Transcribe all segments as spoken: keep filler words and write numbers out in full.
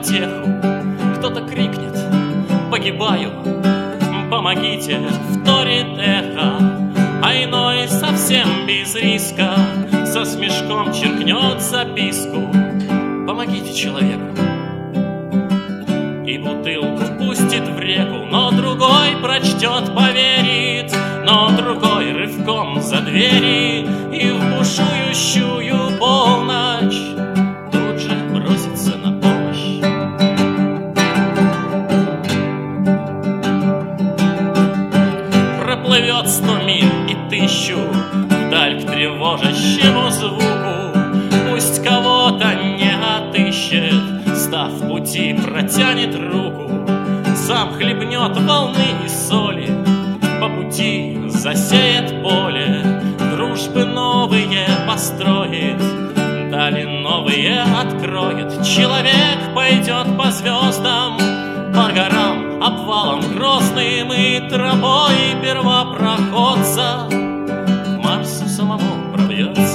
потеху. Кто-то крикнет: погибаю, помогите, вторит эхо. А иной совсем без риска со смешком черкнет записку: помогите человеку. И бутылку пустит в реку, но другой прочтет, поверит, но другой рывком за двери, и в бушующую полночь тут же бросится на помощь. Проплывет сто миль и тысячу вдаль к тревожащему звуку. Пусть кого-то не отыщет, став в пути, протянет руку. Сам хлебнет волны и соли, по пути засеет поле. Дружбы новые построит, дали новые откроет. Человек пойдет по звездам, по горам, обвалам грозным, и тропой первопроходца к Марсу самому пробьется.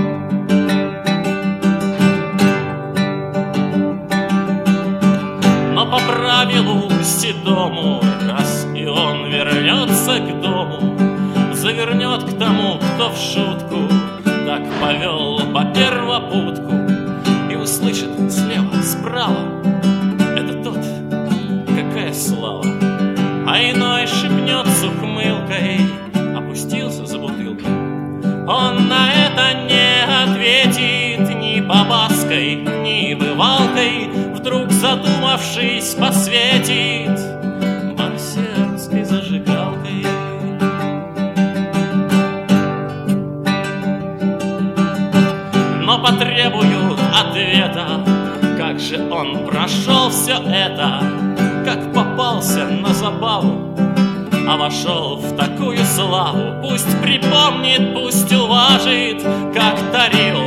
Но по правилу седому, раз и он вернется к дому, завернет к тому, кто в шутку так повел по первопутку, и услышит слева, справа: это тот, какая слава. А иной шепнет с ухмылкой: опустился за бутылкой. Он на это не ответит ни побаской, ни бывалкой. Вдруг, задумавшись, посветит марсианской зажигалкой. Но потребуют ответа: как же он прошел все это, как попался на забаву, а вошел в такую славу. Пусть припомнит, пусть уважит, как дарил